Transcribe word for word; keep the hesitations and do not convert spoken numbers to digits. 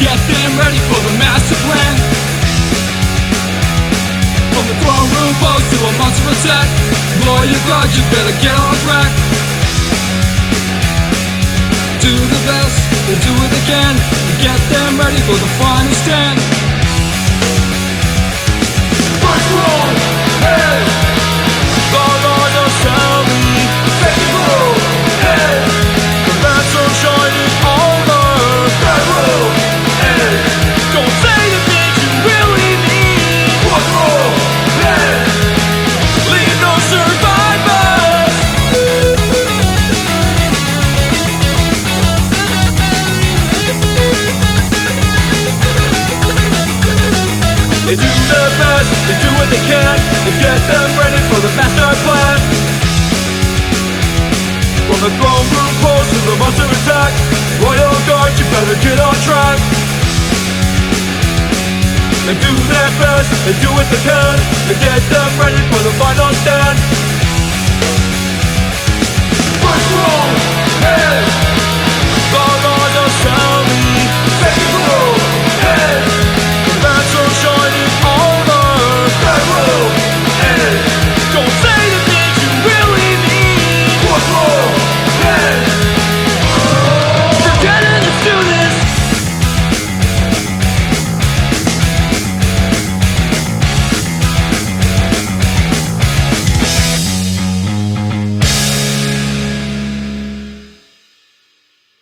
Get them ready for the master plan. From the throne room pose to a monster attack, lower your guard, you better get on track. Do the best, they do what they can. Get them ready for the final stand. First roll, hey! Guard on yourself, second roll, hey! The lights are shining on us. Third roll, hey! Don't say the things you really mean. Fourth roll, hey! Leave no survivors. They do their best, they do what they can. They get them ready for the master plan. From the throne room pose to the monster attack, Royal Guard, you better get on track. They do their best, they do what they can. They get them ready for the final stand.